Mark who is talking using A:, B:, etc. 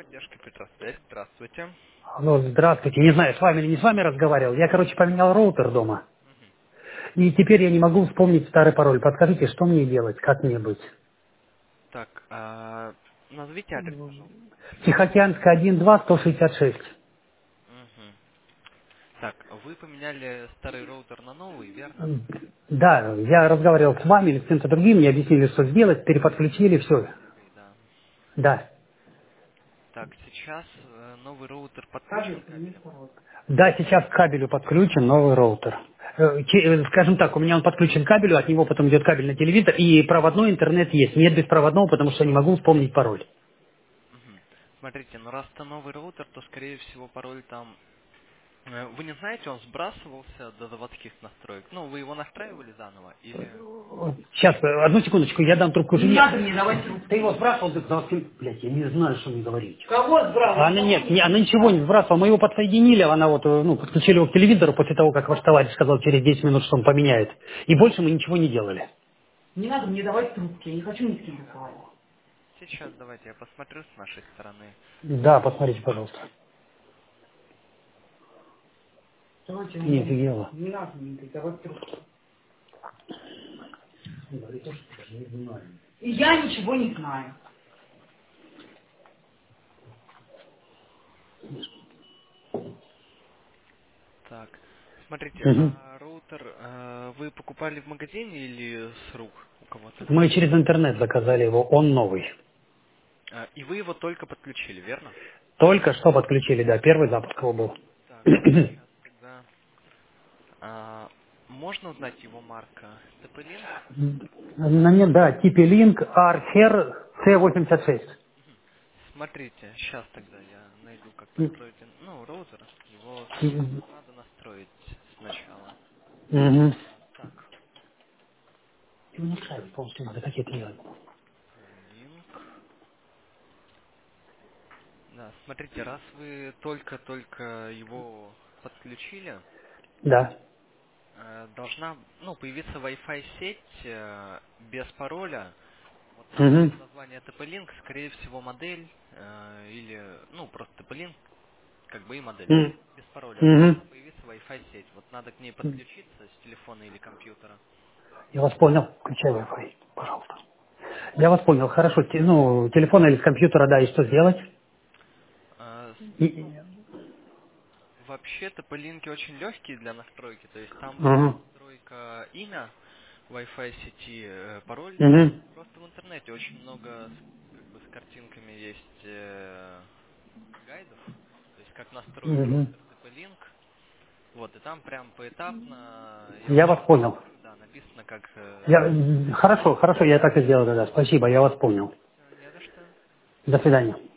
A: Поддержка Петросвязь. Здравствуйте.
B: Алло, здравствуйте. Не знаю, с вами или не с вами разговаривал. Я, короче, поменял роутер дома.
A: Мгм.
B: И теперь я не могу вспомнить старый пароль. Подскажите, что мне делать, как мне быть?
A: Так, назовите адрес, пожалуйста.
B: Тихоокеанская 1-2, 166.
A: Мгм. Так, вы поменяли старый роутер на новый, верно?
B: Да, я разговаривал с вами или с кем-то другим, мне объяснили, что сделать, переподключили,
A: С
B: все.
A: коллегой, да.
B: Да.
A: Так, сейчас новый роутер подключен к кабелю?
B: Да, сейчас к кабелю подключен новый роутер. Скажем так, у меня он подключен к кабелю, от него потом идет кабель на телевизор, и проводной интернет есть. Нет беспроводного, потому что не могу вспомнить пароль.
A: Мгм. Смотрите, ну раз это новый роутер, то скорее всего пароль там... Вы не знаете, он сбрасывался до заводских настроек? Ну, вы его настраивали заново или...
B: Сейчас, одну секундочку, я дам трубку жене. Не надо мне давать трубку. Ты его сбрасывал, ты сказал, блядь, я не знаю, что мне говорить. Кого сбрасывал? Она нет, она ничего не сбрасывала. Мы его подсоединили, она вот, ну, подключили его к телевизору после того, как ваш товарищ сказал через 10 минут, что он поменяет. И больше мы ничего не делали. Не надо мне давать трубки, я не хочу ни с кем разговаривать.
A: Сейчас давайте я посмотрю с нашей стороны.
B: Да, посмотрите, пожалуйста. Давайте, не офигела. Не надо мне давать трубки. И я ничего не знаю.
A: Так, смотрите,
B: Мгм.
A: а роутер вы покупали в магазине или с рук у кого-то?
B: Мы через интернет заказали его, он новый.
A: И вы его только подключили, верно?
B: Только что подключили, да, первый запуск его был.
A: Так, сейчас тогда... можно узнать его марка? TP-Link?
B: На мне, да, TP-Link Archer C86.
A: Смотрите, сейчас тогда я найду, как настроить, ну, роутер. Его надо настроить сначала.
B: Угу.
A: Так,
B: Ну, ставить полностью надо, какие-то делать.
A: TP-Link. Да, смотрите, раз вы только-только его подключили,
B: Да.
A: должна, ну, появиться Wi-Fi сеть без пароля. Вот там
B: Угу.
A: будет название TP-Link, скорее всего модель или, ну, просто TP-Link, как бы и модель. Без пароля
B: Угу.
A: должна появиться Wi-Fi сеть. Вот надо к ней подключиться с телефона или компьютера.
B: Я вас понял. Включай Wi-Fi, пожалуйста. Я вас понял. Хорошо. Ну, телефона или с компьютера, да, и что сделать?
A: Ну, вообще TP-Link очень легкие для настройки, то есть там будет
B: Угу.
A: настройка имя Wi-Fi сети, пароль.
B: Угу.
A: Просто в интернете очень много как бы с картинками есть гайдов, то есть как настроить
B: Угу.
A: роутер TP-Link. Вот, и там прям поэтапно, я
B: Я
A: очень
B: вас понял.
A: да, написано как...
B: Хорошо, хорошо, я так и сделаю тогда. Спасибо, я вас понял.
A: не за что.
B: До свидания.